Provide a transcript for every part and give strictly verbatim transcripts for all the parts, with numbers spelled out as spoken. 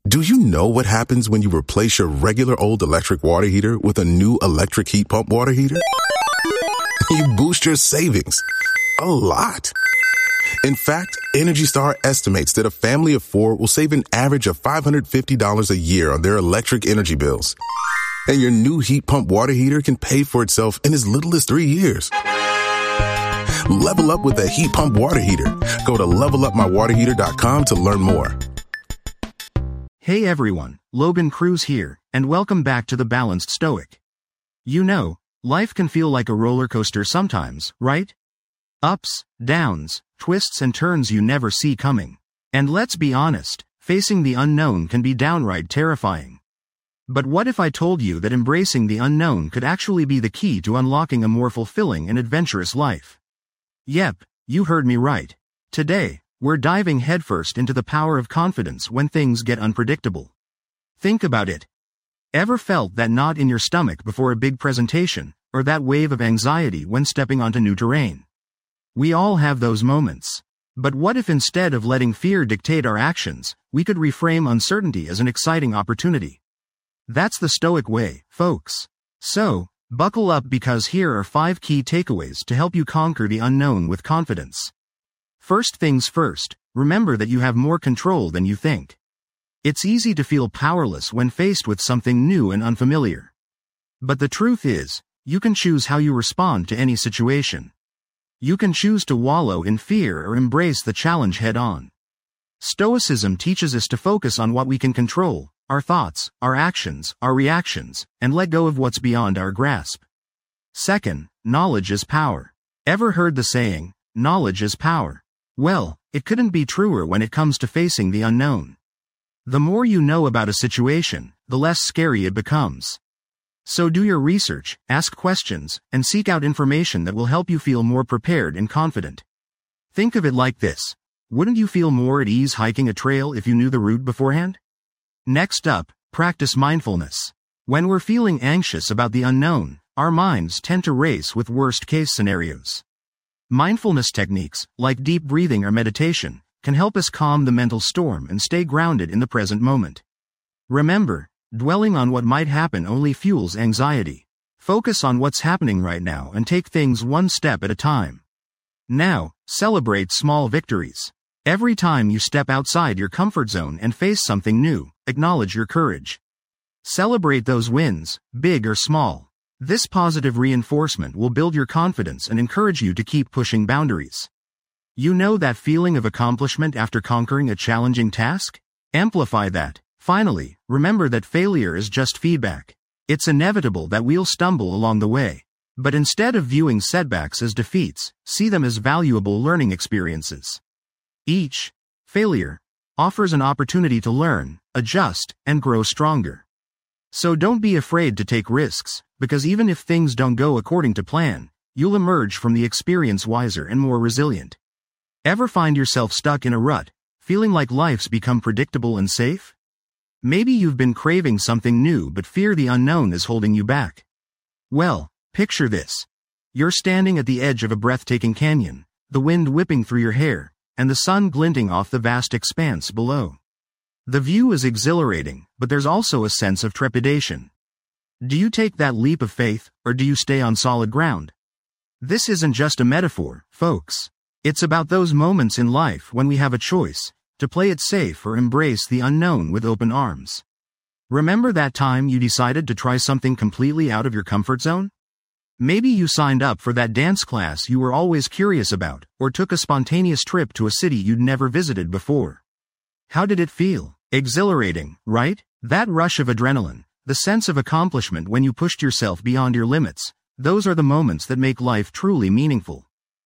Do you know what happens when you replace your regular old electric water heater with a new electric heat pump water heater? You boost your savings a lot. In fact, Energy Star estimates that a family of four will save an average of five hundred fifty dollars a year on their electric energy bills. And your new heat pump water heater can pay for itself in as little as three years. Level up with a heat pump water heater. Go to level up my water heater dot com to learn more. Hey everyone, Logan Cruz here, and welcome back to The Balanced Stoic. You know, life can feel like a roller coaster sometimes, right? Ups, downs, twists and turns you never see coming. And let's be honest, facing the unknown can be downright terrifying. But what if I told you that embracing the unknown could actually be the key to unlocking a more fulfilling and adventurous life? Yep, you heard me right. Today, we're diving headfirst into the power of confidence when things get unpredictable. Think about it. Ever felt that knot in your stomach before a big presentation, or that wave of anxiety when stepping onto new terrain? We all have those moments. But what if instead of letting fear dictate our actions, we could reframe uncertainty as an exciting opportunity? That's the Stoic way, folks. So, buckle up because here are five key takeaways to help you conquer the unknown with confidence. First things first, remember that you have more control than you think. It's easy to feel powerless when faced with something new and unfamiliar. But the truth is, you can choose how you respond to any situation. You can choose to wallow in fear or embrace the challenge head-on. Stoicism teaches us to focus on what we can control, our thoughts, our actions, our reactions, and let go of what's beyond our grasp. Second, knowledge is power. Ever heard the saying, knowledge is power? Well, it couldn't be truer when it comes to facing the unknown. The more you know about a situation, the less scary it becomes. So do your research, ask questions, and seek out information that will help you feel more prepared and confident. Think of it like this. Wouldn't you feel more at ease hiking a trail if you knew the route beforehand? Next up, practice mindfulness. When we're feeling anxious about the unknown, our minds tend to race with worst-case scenarios. Mindfulness techniques, like deep breathing or meditation, can help us calm the mental storm and stay grounded in the present moment. Remember, dwelling on what might happen only fuels anxiety. Focus on what's happening right now and take things one step at a time. Now, celebrate small victories. Every time you step outside your comfort zone and face something new, acknowledge your courage. Celebrate those wins, big or small. This positive reinforcement will build your confidence and encourage you to keep pushing boundaries. You know that feeling of accomplishment after conquering a challenging task? Amplify that. Finally, remember that failure is just feedback. It's inevitable that we'll stumble along the way. But instead of viewing setbacks as defeats, see them as valuable learning experiences. Each failure offers an opportunity to learn, adjust, and grow stronger. So don't be afraid to take risks, because even if things don't go according to plan, you'll emerge from the experience wiser and more resilient. Ever find yourself stuck in a rut, feeling like life's become predictable and safe? Maybe you've been craving something new but fear the unknown is holding you back. Well, picture this. You're standing at the edge of a breathtaking canyon, the wind whipping through your hair, and the sun glinting off the vast expanse below. The view is exhilarating, but there's also a sense of trepidation. Do you take that leap of faith, or do you stay on solid ground? This isn't just a metaphor, folks. It's about those moments in life when we have a choice, to play it safe or embrace the unknown with open arms. Remember that time you decided to try something completely out of your comfort zone? Maybe you signed up for that dance class you were always curious about, or took a spontaneous trip to a city you'd never visited before. How did it feel? Exhilarating, right? That rush of adrenaline, the sense of accomplishment when you pushed yourself beyond your limits, those are the moments that make life truly meaningful.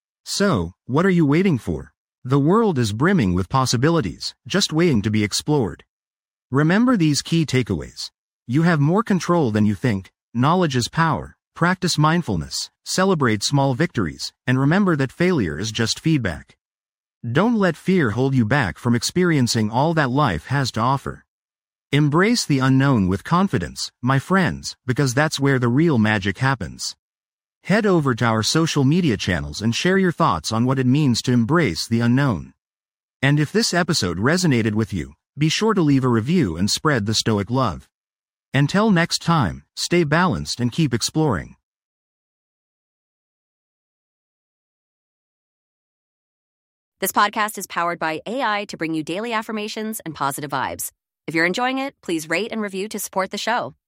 So, what are you waiting for? The world is brimming with possibilities, just waiting to be explored. Remember these key takeaways. You have more control than you think, knowledge is power, practice mindfulness, celebrate small victories, and remember that failure is just feedback. Don't let fear hold you back from experiencing all that life has to offer. Embrace the unknown with confidence, my friends, because that's where the real magic happens. Head over to our social media channels and share your thoughts on what it means to embrace the unknown. And if this episode resonated with you, Be sure to leave a review and spread the Stoic love. Until next time, stay balanced and keep exploring. This podcast is powered by A I to bring you daily affirmations and positive vibes. If you're enjoying it, please rate and review to support the show.